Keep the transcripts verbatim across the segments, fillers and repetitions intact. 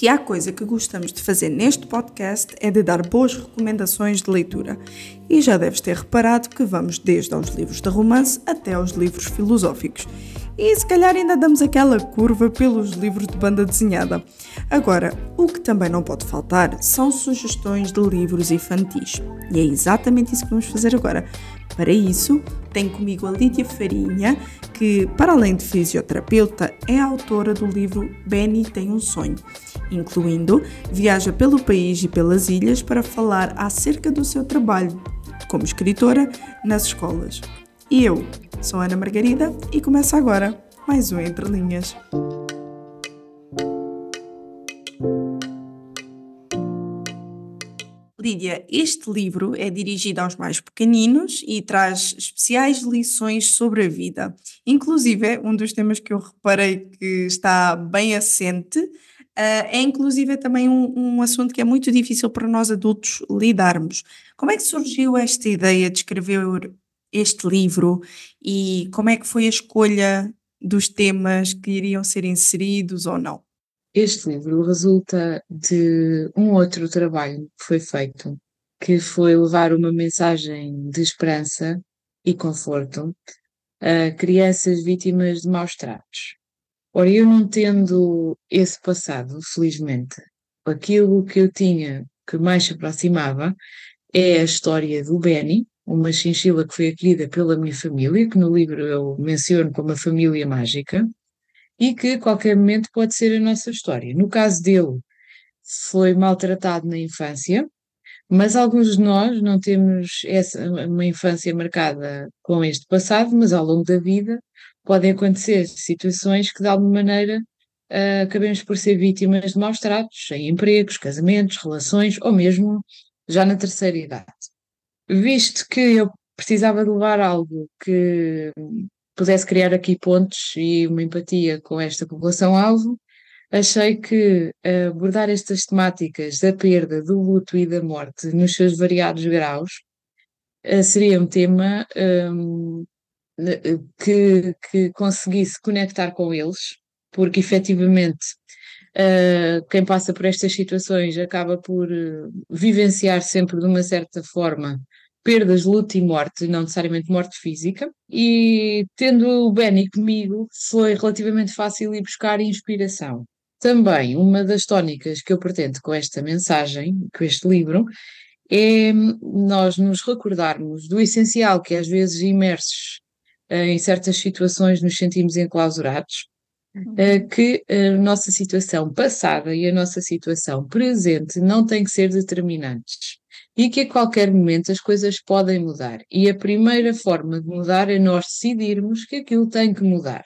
Se há coisa que gostamos de fazer neste podcast é de dar boas recomendações de leitura. E já deves ter reparado que vamos desde aos livros de romance até aos livros filosóficos. E se calhar ainda damos aquela curva pelos livros de banda desenhada. Agora, o que também não pode faltar são sugestões de livros infantis. E é exatamente isso que vamos fazer agora. Para isso, tenho comigo a Lídia Farinha, que, para além de fisioterapeuta, é autora do livro Benny tem um sonho, incluindo viaja pelo país e pelas ilhas para falar acerca do seu trabalho como escritora nas escolas. E eu sou Ana Margarida e começa agora mais um Entre Linhas. Lídia, este livro é dirigido aos mais pequeninos e traz especiais lições sobre a vida. Inclusive, um dos temas que eu reparei que está bem assente uh, é inclusive também um, um assunto que é muito difícil para nós adultos lidarmos. Como é que surgiu esta ideia de escrever este livro e como é que foi a escolha dos temas que iriam ser inseridos ou não? Este livro resulta de um outro trabalho que foi feito, que foi levar uma mensagem de esperança e conforto a crianças vítimas de maus tratos. Ora, eu não tendo esse passado, felizmente, aquilo que eu tinha que mais se aproximava é a história do Benny, uma chinchila que foi acolhida pela minha família, que no livro eu menciono como a família mágica, e que a qualquer momento pode ser a nossa história. No caso dele, foi maltratado na infância, mas alguns de nós não temos essa, uma infância marcada com este passado, mas ao longo da vida podem acontecer situações que de alguma maneira uh, acabemos por ser vítimas de maus tratos, em empregos, casamentos, relações, ou mesmo já na terceira idade. Visto que eu precisava de levar algo que pudesse criar aqui pontos e uma empatia com esta população-alvo, achei que uh, abordar estas temáticas da perda, do luto e da morte nos seus variados graus uh, seria um tema um, que, que conseguisse conectar com eles, porque efetivamente uh, quem passa por estas situações acaba por uh, vivenciar sempre de uma certa forma perdas, luto e morte, não necessariamente morte física, e tendo o Benny comigo foi relativamente fácil ir buscar inspiração. Também, uma das tónicas que eu pretendo com esta mensagem, com este livro, é nós nos recordarmos do essencial que às vezes imersos em certas situações nos sentimos enclausurados, uhum. que a nossa situação passada e a nossa situação presente não têm que ser determinantes e que a qualquer momento as coisas podem mudar. E a primeira forma de mudar é nós decidirmos que aquilo tem que mudar.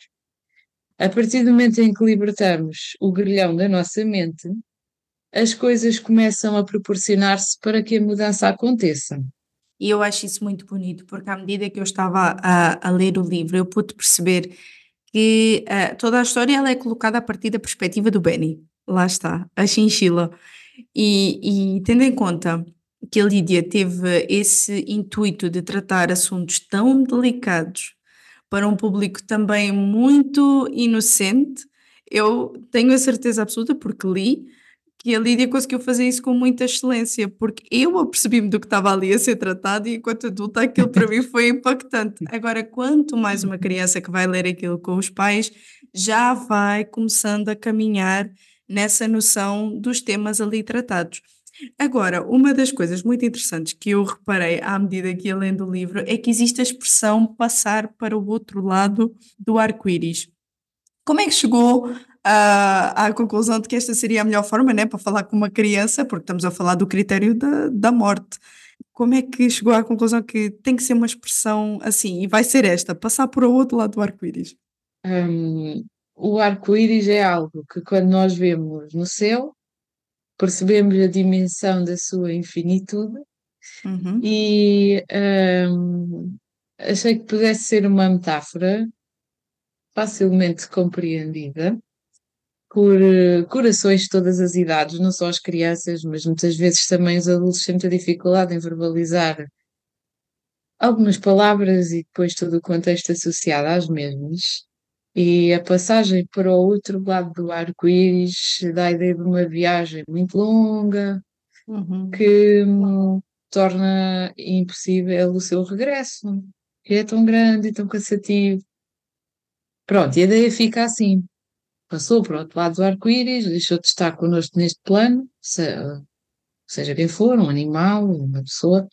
A partir do momento em que libertamos o grilhão da nossa mente, as coisas começam a proporcionar-se para que a mudança aconteça. E eu acho isso muito bonito, porque à medida que eu estava a, a ler o livro, eu pude perceber que uh, toda a história ela é colocada a partir da perspectiva do Benny. Lá está, a chinchila. E, e tendo em conta que a Lídia teve esse intuito de tratar assuntos tão delicados para um público também muito inocente, eu tenho a certeza absoluta, porque li, que a Lídia conseguiu fazer isso com muita excelência, porque eu apercebi-me do que estava ali a ser tratado e enquanto adulta aquilo para mim foi impactante. Agora, quanto mais uma criança que vai ler aquilo com os pais, já vai começando a caminhar nessa noção dos temas ali tratados. Agora, uma das coisas muito interessantes que eu reparei à medida que ia lendo o livro é que existe a expressão passar para o outro lado do arco-íris. Como é que chegou à, à conclusão de que esta seria a melhor forma, né, para falar com uma criança, porque estamos a falar do critério da, da morte? Como é que chegou à conclusão que tem que ser uma expressão assim, e vai ser esta, passar para o outro lado do arco-íris? Um, o arco-íris é algo que quando nós vemos no céu, percebemos a dimensão da sua infinitude Uhum. e um, achei que pudesse ser uma metáfora facilmente compreendida por uh, corações de todas as idades, não só as crianças, mas muitas vezes também os adultos têm muita dificuldade em verbalizar algumas palavras e depois todo o contexto associado às mesmas. E a passagem para o outro lado do arco-íris dá a ideia de uma viagem muito longa Uhum. que hum, torna impossível o seu regresso, que é tão grande e tão cansativo. Pronto, e a ideia fica assim. Passou para o outro lado do arco-íris, deixou de estar connosco neste plano, se- seja quem for, um animal, uma pessoa,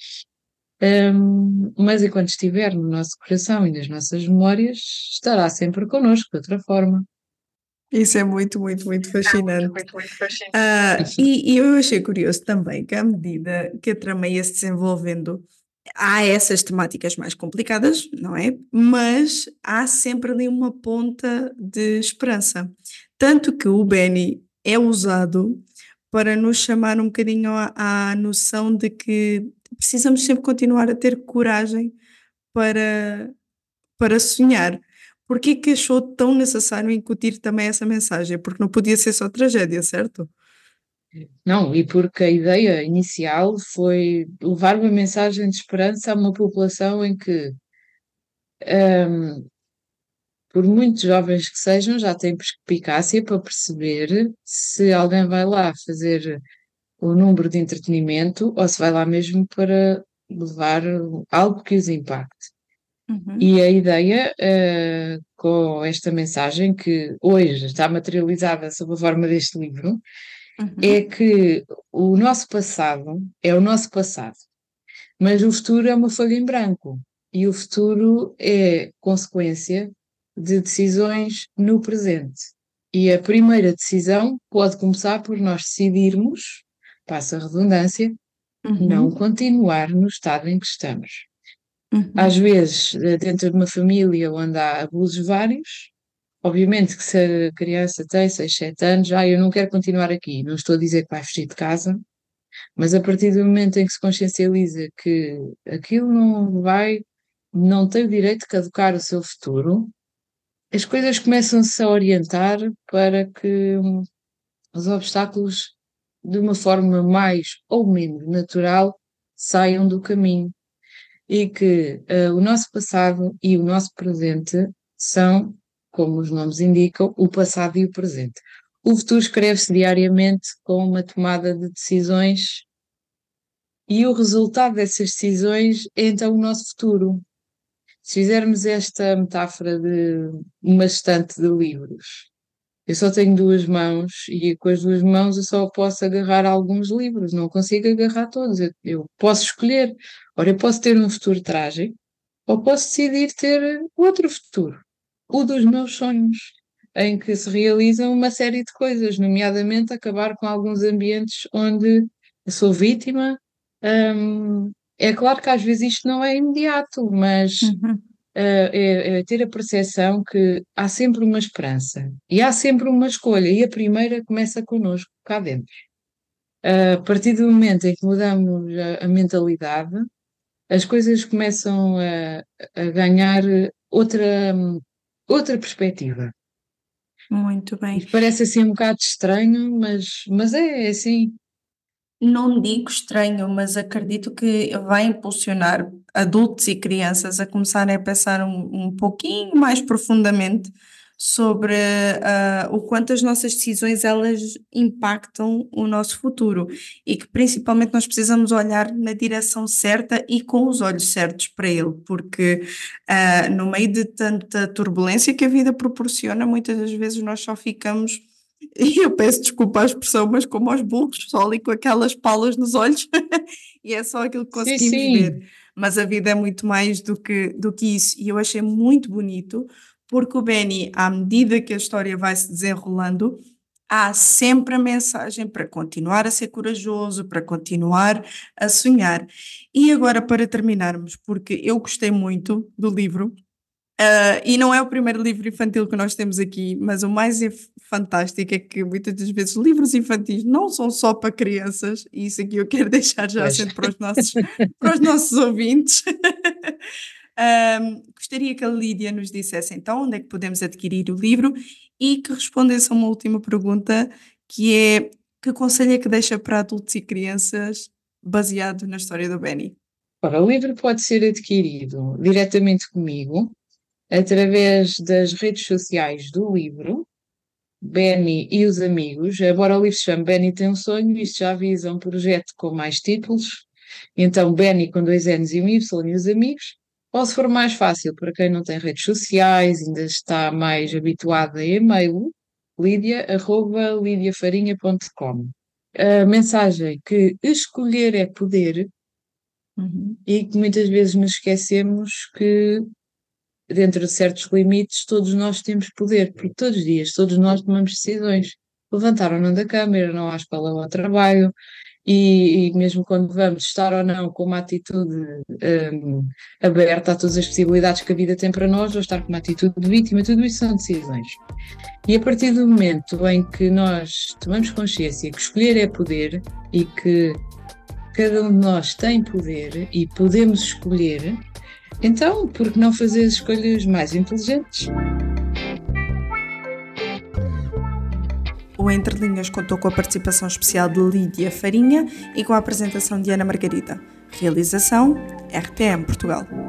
hum, mas enquanto estiver no nosso coração e nas nossas memórias, estará sempre connosco, de outra forma. Isso é muito, muito, muito fascinante. Ah, e, e eu achei curioso também que, à medida que a trama ia se desenvolvendo, há essas temáticas mais complicadas, não é? Mas há sempre ali uma ponta de esperança. Tanto que o Benny é usado para nos chamar um bocadinho à, à noção de que precisamos sempre continuar a ter coragem para, para sonhar. Porquê é que achou tão necessário incutir também essa mensagem? Porque não podia ser só tragédia, certo? Não, e porque a ideia inicial foi levar uma mensagem de esperança a uma população em que, hum, por muito jovens que sejam, já têm perspicácia para perceber se alguém vai lá fazer o número de entretenimento ou se vai lá mesmo para levar algo que os impacte. Uhum, E a ideia, eh, com esta mensagem, que hoje está materializada sob a forma deste livro, é uhum, que o nosso passado é o nosso passado, mas o futuro é uma folha em branco. E o futuro é consequência de decisões no presente. E a primeira decisão pode começar por nós decidirmos, passa a redundância, não uhum, continuar no estado em que estamos. Às uhum. vezes, eh, dentro de uma família onde há abusos vários, obviamente que se a criança tem seis, sete anos, já eu não quero continuar aqui, não estou a dizer que vai fugir de casa, mas a partir do momento em que se consciencializa que aquilo não vai, não tem o direito de caducar o seu futuro, as coisas começam-se a orientar para que hum, os obstáculos, de uma forma mais ou menos natural, saiam do caminho e que eh, o nosso passado e o nosso presente são, como os nomes indicam, o passado e o presente. O futuro escreve-se diariamente com uma tomada de decisões e o resultado dessas decisões é então o nosso futuro. Se fizermos esta metáfora de uma estante de livros, eu só tenho duas mãos e com as duas mãos eu só posso agarrar alguns livros, não consigo agarrar todos. Eu, eu posso escolher. Ora, eu posso ter um futuro trágico ou posso decidir ter outro futuro, o dos meus sonhos, em que se realizam uma série de coisas, nomeadamente acabar com alguns ambientes onde eu sou vítima. Hum, é claro que às vezes isto não é imediato, mas Uhum. eh, é, é ter a percepção que há sempre uma esperança e há sempre uma escolha, e a primeira começa connosco, cá dentro. A partir do momento em que mudamos a, a mentalidade, as coisas começam a, a ganhar outra, outra perspectiva. Muito bem. Isto parece assim um bocado estranho, mas, mas é, é assim. Não digo estranho, mas acredito que vai impulsionar adultos e crianças a começarem a pensar um, um pouquinho mais profundamente sobre ah, o quanto as nossas decisões elas impactam o nosso futuro e que principalmente nós precisamos olhar na direção certa e com os olhos certos para ele, porque ah, no meio de tanta turbulência que a vida proporciona, muitas das vezes nós só ficamos e eu peço desculpa à expressão, mas como aos burros, só ali com aquelas palas nos olhos, e é só aquilo que Sim, conseguimos ver. sim. Mas a vida é muito mais do que, do que isso, e eu achei muito bonito, porque o Benny, à medida que a história vai se desenrolando, há sempre a mensagem para continuar a ser corajoso, para continuar a sonhar. E agora, para terminarmos, porque eu gostei muito do livro. Uh, e não é o primeiro livro infantil que nós temos aqui, mas o mais inf- fantástico é que muitas das vezes livros infantis não são só para crianças, e isso aqui eu quero deixar já Pois. sendo para os nossos, para os nossos ouvintes. Um, gostaria que a Lídia nos dissesse então onde é que podemos adquirir o livro e que respondesse a uma última pergunta, que é que conselho é que deixa para adultos e crianças baseado na história do Benny? Ora, o livro pode ser adquirido diretamente comigo, através das redes sociais do livro, Benny e os amigos. Embora o livro se chame Benny tem um sonho, isto já avisa um projeto com mais títulos. Então, Benny com dois N's e um Y e os amigos. Ou se for mais fácil, para quem não tem redes sociais, ainda está mais habituado a e-mail, lidia arroba lidiafarinha ponto com. A mensagem que escolher é poder, Uhum. e que muitas vezes nos esquecemos que, dentro de certos limites, todos nós temos poder, porque todos os dias, todos nós tomamos decisões. Levantar ou não da cama, ir ou não à escola ou ao trabalho, e, e mesmo quando vamos estar ou não com uma atitude hum, aberta a todas as possibilidades que a vida tem para nós, ou estar com uma atitude de vítima, tudo isso são decisões. E a partir do momento em que nós tomamos consciência que escolher é poder e que cada um de nós tem poder e podemos escolher, então, por que não fazer as escolhas mais inteligentes? O Entre Linhas contou com a participação especial de Lídia Farinha e com a apresentação de Ana Margarida. Realização R T M Portugal.